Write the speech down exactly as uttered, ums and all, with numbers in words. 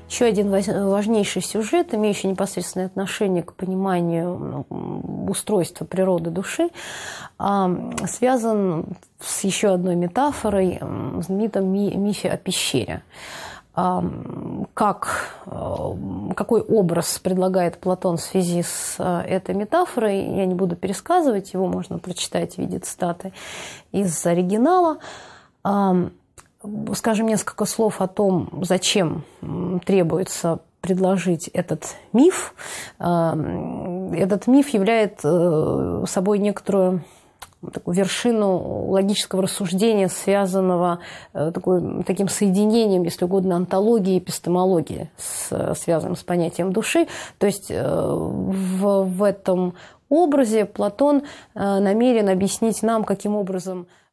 Еще один важнейший сюжет, имеющий непосредственное отношение к пониманию устройства природы души, связан с еще одной метафорой, знаменитом мифе о пещере. Как, какой образ предлагает Платон в связи с этой метафорой, я не буду пересказывать, его можно прочитать в виде цитаты из оригинала. Скажем несколько слов о том, зачем требуется предложить этот миф. Этот миф является собой некоторую такую вершину логического рассуждения, связанного такой, таким соединением, если угодно, антологии и эпистемологии, с, связанным с понятием души. То есть в, в этом образе Платон намерен объяснить нам, каким образом